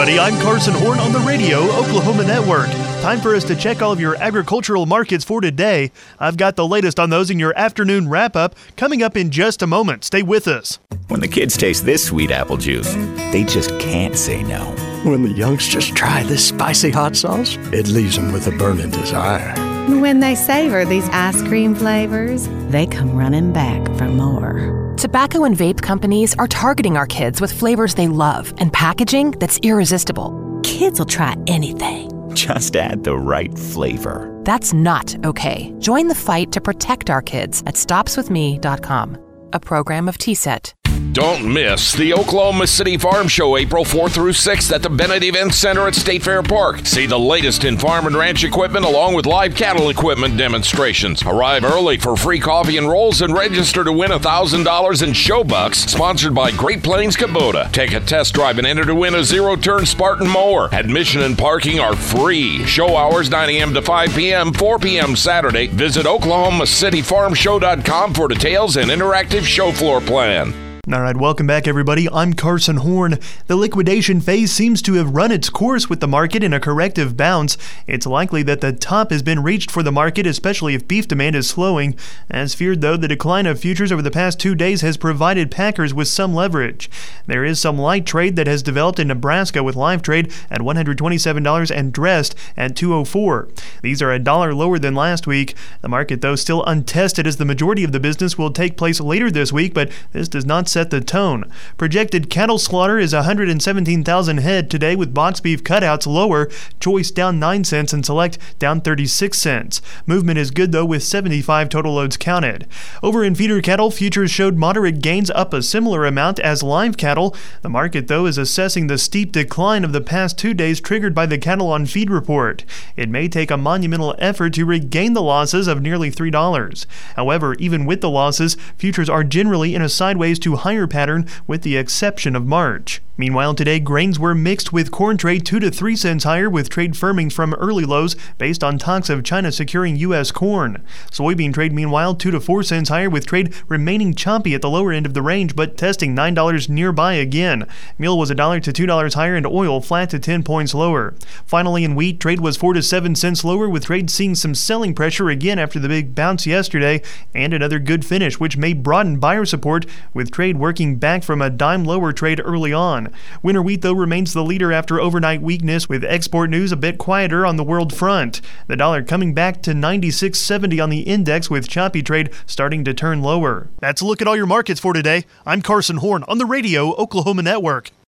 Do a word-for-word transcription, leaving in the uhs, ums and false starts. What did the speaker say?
everybody. I'm Carson Horn on the Radio Oklahoma Network. Time for us to check all of your agricultural markets for today. I've got the latest on those in your afternoon wrap-up coming up in just a moment. Stay with us. When the kids taste this sweet apple juice, they just can't say no. When the youngsters try this spicy hot sauce, it leaves them with a burning desire. When they savor these ice cream flavors, they come running back for more. Tobacco and vape companies are targeting our kids with flavors they love and packaging that's irresistible. Kids will try anything. Just add the right flavor. That's not okay. Join the fight to protect our kids at stops with me dot com, a program of T S E T. Don't miss the Oklahoma City Farm Show April fourth through sixth at the Bennett Event Center at State Fair Park. See the latest in farm and ranch equipment along with live cattle equipment demonstrations. Arrive early for free coffee and rolls and register to win one thousand dollars in show bucks, sponsored by Great Plains Kubota. Take a test drive and enter to win a zero-turn Spartan mower. Admission and parking are free. Show hours nine a.m. to five p.m., four p.m. Saturday. Visit oklahoma city farm show dot com for details and interactive show floor plan. All right, welcome back, everybody. I'm Carson Horn. The liquidation phase seems to have run its course with the market in a corrective bounce. It's likely that the top has been reached for the market, especially if beef demand is slowing. As feared, though, the decline of futures over the past two days has provided packers with some leverage. There is some light trade that has developed in Nebraska with live trade at one hundred twenty-seven dollars and dressed at two oh four. These are a dollar lower than last week. The market, though, still untested as the majority of the business will take place later this week, but this does not set the tone. Projected cattle slaughter is one hundred seventeen thousand head today, with box beef cutouts lower, choice down nine cents and select down thirty-six cents. Movement is good, though, with seventy-five total loads counted. Over in feeder cattle, futures showed moderate gains, up a similar amount as live cattle. The market, though, is assessing the steep decline of the past two days triggered by the Cattle on Feed report. It may take a monumental effort to regain the losses of nearly three dollars. However, even with the losses, futures are generally in a sideways to higher pattern, with the exception of March. Meanwhile, today grains were mixed, with corn trade two to three cents higher, with trade firming from early lows based on talks of China securing U S corn. Soybean trade, meanwhile, two to four cents higher, with trade remaining choppy at the lower end of the range, but testing nine dollars nearby again. Meal was a dollar to two dollars higher, and oil flat to ten points lower. Finally, in wheat, trade was four to seven cents lower, with trade seeing some selling pressure again after the big bounce yesterday, and another good finish, which may broaden buyer support, with trade working back from a dime lower trade early on. Winter wheat, though, remains the leader after overnight weakness, with export news a bit quieter on the world front. The dollar coming back to ninety-six seventy on the index, with choppy trade starting to turn lower. That's a look at all your markets for today. I'm Carson Horn on the Radio Oklahoma Network.